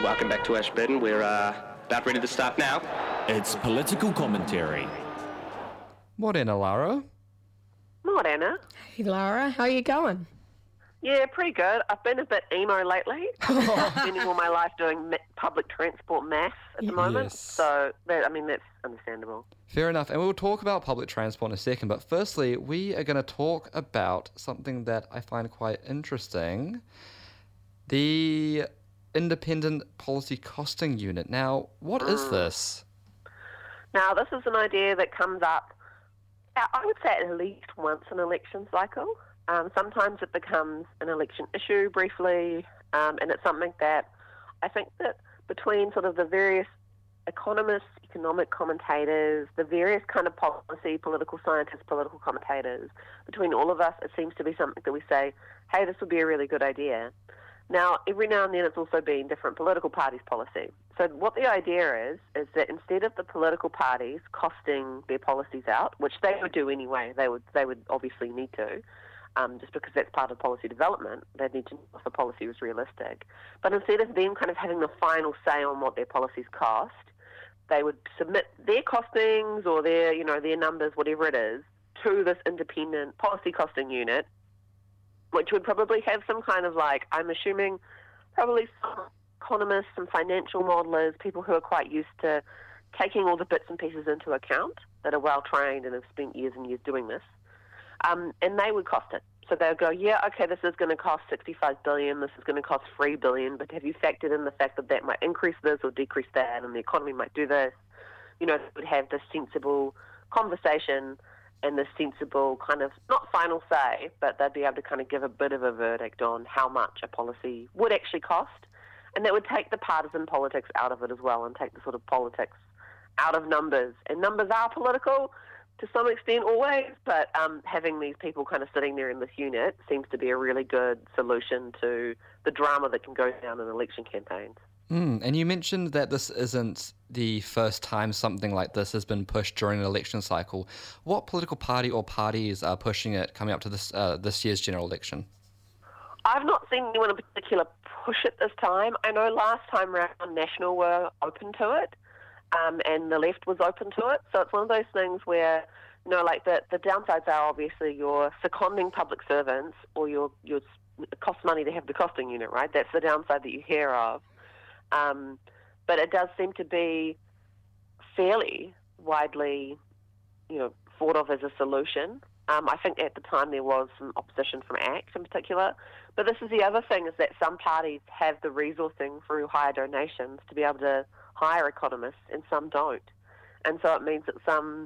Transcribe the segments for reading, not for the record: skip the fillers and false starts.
Welcome back to Ashburton. We're about ready to start now. It's political commentary. Morena, Lara. Morena. Hey, Lara. How are you going? Yeah, pretty good. I've been a bit emo lately. Spending all my life doing public transport maths at the moment. Yes. So, that's understandable. Fair enough. And we'll talk about public transport in a second. But firstly, we are going to talk about something that I find quite interesting. The Independent Policy Costing Unit. Now, what is this? Now, this is an idea that comes up, I would say, at least once an election cycle. Sometimes it becomes an election issue briefly, and it's something that I think that between sort of the various economists, economic commentators, the various kind of policy, political scientists, political commentators, between all of us, it seems to be something that we say, hey, this would be a really good idea. Now, every now and then it's also been different political parties' policy. So what the idea is that instead of the political parties costing their policies out, which they would do anyway, they would obviously need to, just because that's part of policy development, they'd need to know if the policy was realistic. But instead of them kind of having the final say on what their policies cost, they would submit their costings or their numbers, whatever it is, to this independent policy costing unit, which would probably have some kind of I'm assuming, probably some economists, some financial modelers, people who are quite used to taking all the bits and pieces into account, that are well trained and have spent years and years doing this, and they would cost it. So they would go, yeah, okay, this is going to cost $65 billion, this is going to cost $3 billion, but have you factored in the fact that that might increase this or decrease that, and the economy might do this? They would have this sensible conversation and the sensible kind of, not final say, but they'd be able to kind of give a bit of a verdict on how much a policy would actually cost. And that would take the partisan politics out of it as well, and take the sort of politics out of numbers. And numbers are political to some extent always, but having these people kind of sitting there in this unit seems to be a really good solution to the drama that can go down in election campaigns. And you mentioned that this isn't the first time something like this has been pushed during an election cycle. What political party or parties are pushing it coming up to this year's general election? I've not seen anyone in particular push it this time. I know last time round National were open to it, and the left was open to it. So it's one of those things where, the downsides are obviously you're seconding public servants, or it costs money to have the costing unit, right? That's the downside that you hear of. But it does seem to be fairly widely, thought of as a solution. I think at the time there was some opposition from ACT in particular. But this is the other thing, is that some parties have the resourcing through higher donations to be able to hire economists, and some don't. And so it means that some,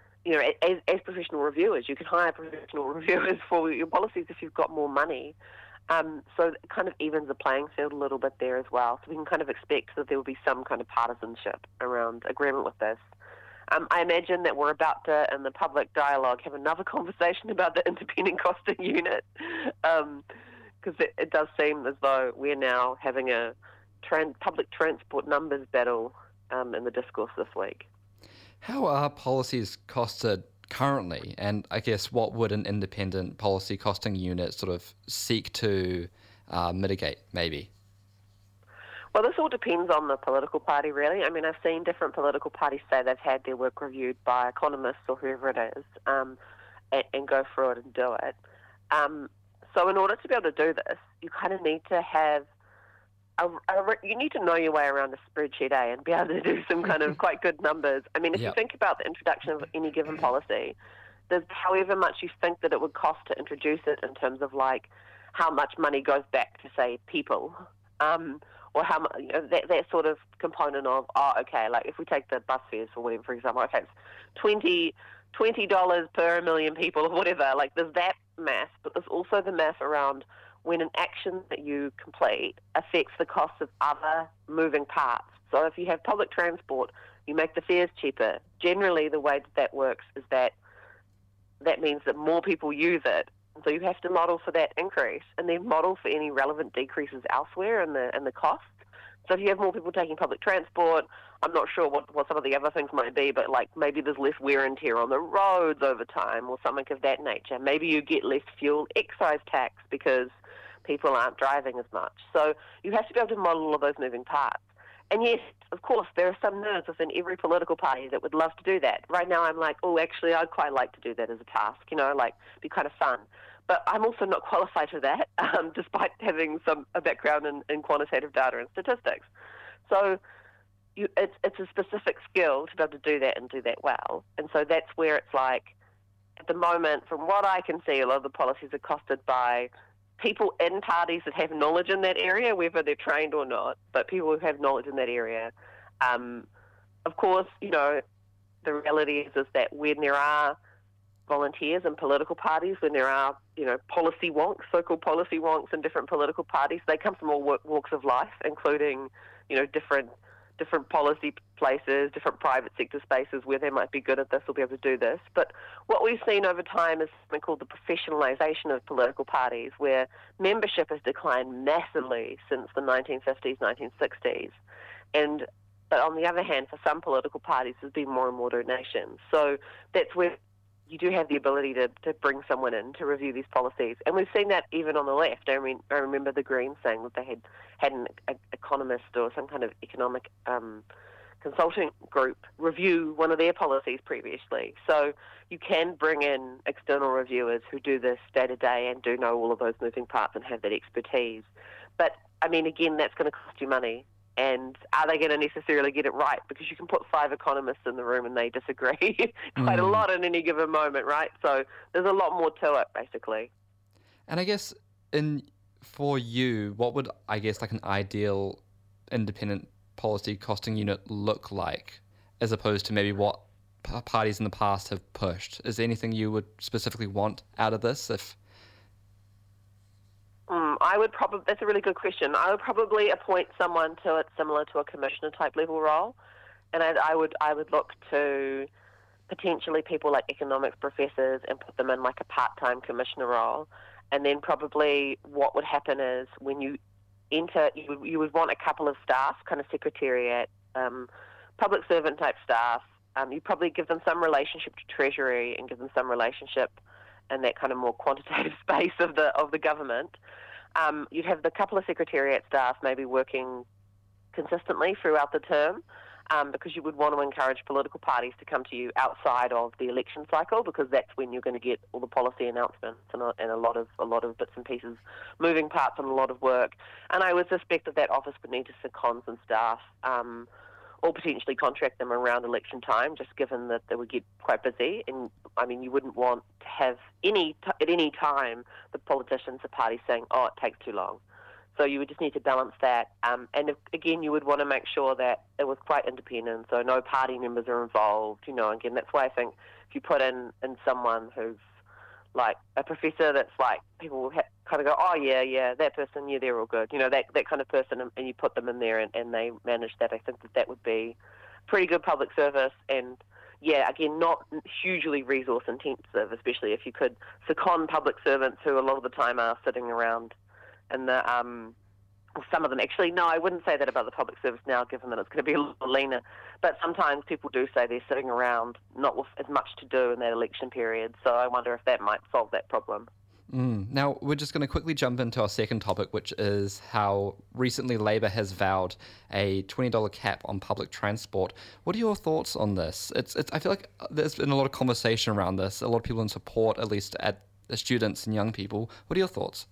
as professional reviewers, you can hire professional reviewers for your policies if you've got more money. So it kind of evens the playing field a little bit there as well. So we can kind of expect that there will be some kind of partisanship around agreement with this. I imagine that we're about to, in the public dialogue, have another conversation about the independent costing unit, because it does seem as though we're now having a public transport numbers battle in the discourse this week. How are policies costed currently, and I guess what would an independent policy costing unit sort of seek to mitigate, maybe? Well, this all depends on the political party, really. I mean, I've seen different political parties say they've had their work reviewed by economists or whoever it is, and go through it and do it. So in order to be able to do this, you kind of need to have you need to know your way around a spreadsheet, and be able to do some kind of quite good numbers. I mean, if you think about the introduction of any given policy, there's however much you think that it would cost to introduce it in terms of how much money goes back to, say, people, or how much, that sort of component of, if we take the bus fares for whatever, for example, okay, it's $20 per million people or whatever, there's that math, but there's also the math around when an action that you complete affects the cost of other moving parts. So if you have public transport, you make the fares cheaper. Generally, the way that works is that means that more people use it. So you have to model for that increase, and then model for any relevant decreases elsewhere in the cost. So if you have more people taking public transport, I'm not sure what some of the other things might be, but maybe there's less wear and tear on the roads over time or something of that nature. Maybe you get less fuel excise tax because people aren't driving as much. So you have to be able to model all of those moving parts. And yes, of course, there are some nerds within every political party that would love to do that. Right now I'm like, oh, actually, I'd quite like to do that as a task, like, be kind of fun. But I'm also not qualified for that, despite having a background in quantitative data and statistics. So it's a specific skill to be able to do that and do that well. And so that's where it's like, at the moment, from what I can see, a lot of the policies are costed by people in parties that have knowledge in that area, whether they're trained or not, but people who have knowledge in that area. Of course, the reality is that when there are volunteers in political parties, when there are, policy wonks, so-called policy wonks in different political parties, they come from all walks of life, including, different policy places, different private sector spaces where they might be good at this or be able to do this. But what we've seen over time is something called the professionalisation of political parties, where membership has declined massively since the 1950s, 1960s. But on the other hand, for some political parties, there's been more and more donations. So that's where you do have the ability to bring someone in to review these policies. And we've seen that even on the left. I remember the Greens saying that they had an economist or some kind of economic consulting group review one of their policies previously. So you can bring in external reviewers who do this day to day and do know all of those moving parts and have that expertise. But, again, that's going to cost you money. And are they going to necessarily get it right? Because you can put 5 economists in the room and they disagree quite a lot in any given moment, right? So there's a lot more to it, basically. And I guess for you, what would, like an ideal independent policy costing unit look like, as opposed to maybe what parties in the past have pushed? Is there anything you would specifically want out of this? That's a really good question. I would probably appoint someone to it similar to a commissioner type level role. And I would look to potentially people like economics professors and put them in like a part-time commissioner role. And then probably what would happen is when you enter, you would want a couple of staff, kind of secretariat, public servant type staff. You probably give them some relationship to Treasury and give them some relationship in that kind of more quantitative space of the government. You'd have the couple of secretariat staff maybe working consistently throughout the term, because you would want to encourage political parties to come to you outside of the election cycle, because that's when you're going to get all the policy announcements and a lot of bits and pieces, moving parts and a lot of work. And I would suspect that office would need to second some staff, or potentially contract them around election time, just given that they would get quite busy. And you wouldn't want to have at any time the politicians, the parties saying, oh, it takes too long. So you would just need to balance that. Again, you would want to make sure that it was quite independent, so no party members are involved. Again, that's why I think if you put in someone who's like a professor that's like, people will kind of go, oh, yeah, that person, yeah, they're all good. That kind of person, and you put them in there and they manage that. I think that would be pretty good public service. And, yeah, again, not hugely resource intensive, especially if you could second public servants who a lot of the time are sitting around in the some of them actually, no, I wouldn't say that about the public service now, given that it's going to be a little leaner. But sometimes people do say they're sitting around not with as much to do in that election period. So I wonder if that might solve that problem. Now, we're just going to quickly jump into our second topic, which is how recently Labour has vowed a $20 cap on public transport. What are your thoughts on this? I feel like there's been a lot of conversation around this, a lot of people in support, at least at the students and young people. What are your thoughts?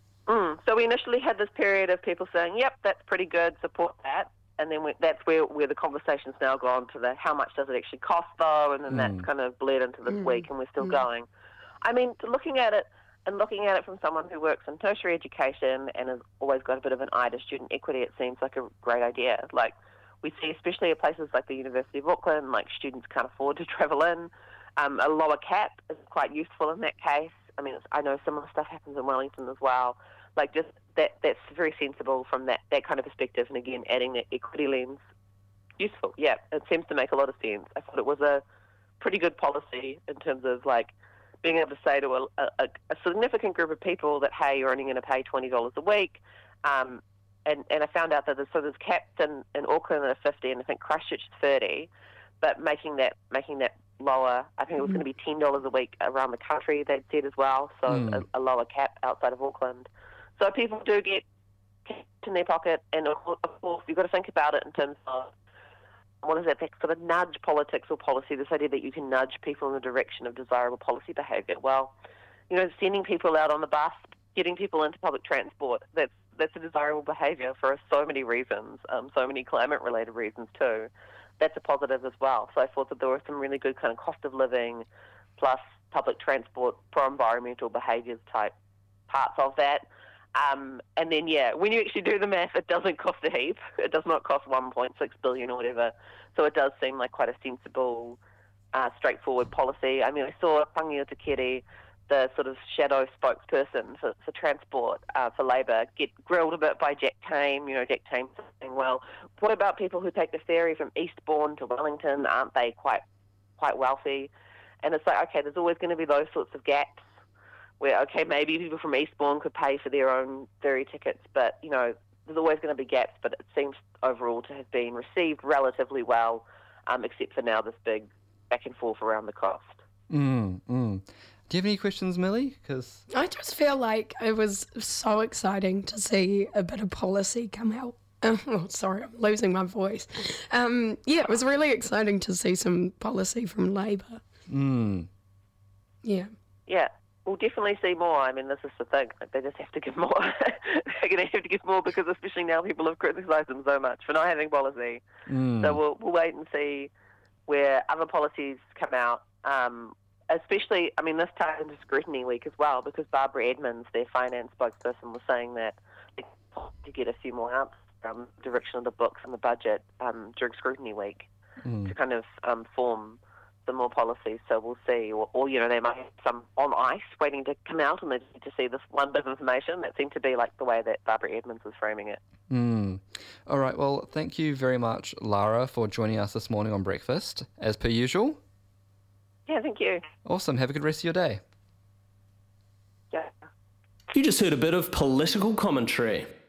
So we initially had this period of people saying, yep, that's pretty good, support that. And then that's where the conversation's now gone to how much does it actually cost, though, and then that's kind of bled into this week, and we're still going. Looking at it from someone who works in tertiary education and has always got a bit of an eye to student equity, it seems like a great idea. Like, we see, especially at places like the University of Auckland, like, students can't afford to travel in. A lower cap is quite useful in that case. I know similar stuff happens in Wellington as well. Like, just that's very sensible from that kind of perspective. And again, adding that equity lens, useful. Yeah, it seems to make a lot of sense. I thought it was a pretty good policy in terms of, like, being able to say to a significant group of people that, hey, you're only going to pay $20 a week. And I found out that there's caps in Auckland at 50, and I think Christchurch is 30, but making that lower. I think it was going to be $10 a week around the country, they'd said as well, so a lower cap outside of Auckland. So people do get cash in their pocket, and of course you've got to think about it in terms of what is that sort of nudge politics or policy, this idea that you can nudge people in the direction of desirable policy behaviour. Well, sending people out on the bus, getting people into public transport, that's a desirable behaviour for so many reasons, so many climate-related reasons too. That's a positive as well. So I thought that there were some really good kind of cost of living plus public transport pro-environmental behaviours type parts of that. And then, when you actually do the math, it doesn't cost a heap. It does not cost 1.6 billion or whatever. So it does seem like quite a sensible, straightforward policy. I mean, I saw Pāngia Te Kere, the sort of shadow spokesperson for transport for Labour, get grilled a bit by Jack Tame. Jack Tame saying, well, what about people who take the ferry from Eastbourne to Wellington? Aren't they quite wealthy? And it's like, okay, there's always going to be those sorts of gaps where, okay, maybe people from Eastbourne could pay for their own ferry tickets, but, there's always going to be gaps, but it seems overall to have been received relatively well, except for now this big back and forth around the cost. Do you have any questions, Millie? Because I just feel like it was so exciting to see a bit of policy come out. Oh, sorry, I'm losing my voice. It was really exciting to see some policy from Labour. Yeah. Yeah. We'll definitely see more. I mean, this is the thing. Like, they just have to give more. They're going to have to give more because especially now people have criticised them so much for not having policy. So we'll wait and see where other policies come out. Especially, I mean, this ties into scrutiny week as well because Barbara Edmonds, their finance spokesperson, was saying that they want to get a few more out from the direction of the books and the budget during scrutiny week to kind of form some more policies. So we'll see. Or they might have some on ice waiting to come out and they just need to see this one bit of information. That seemed to be like the way that Barbara Edmonds was framing it. All right. Well, thank you very much, Lara, for joining us this morning on Breakfast, as per usual. Yeah, thank you. Awesome. Have a good rest of your day. Yeah. You just heard a bit of political commentary.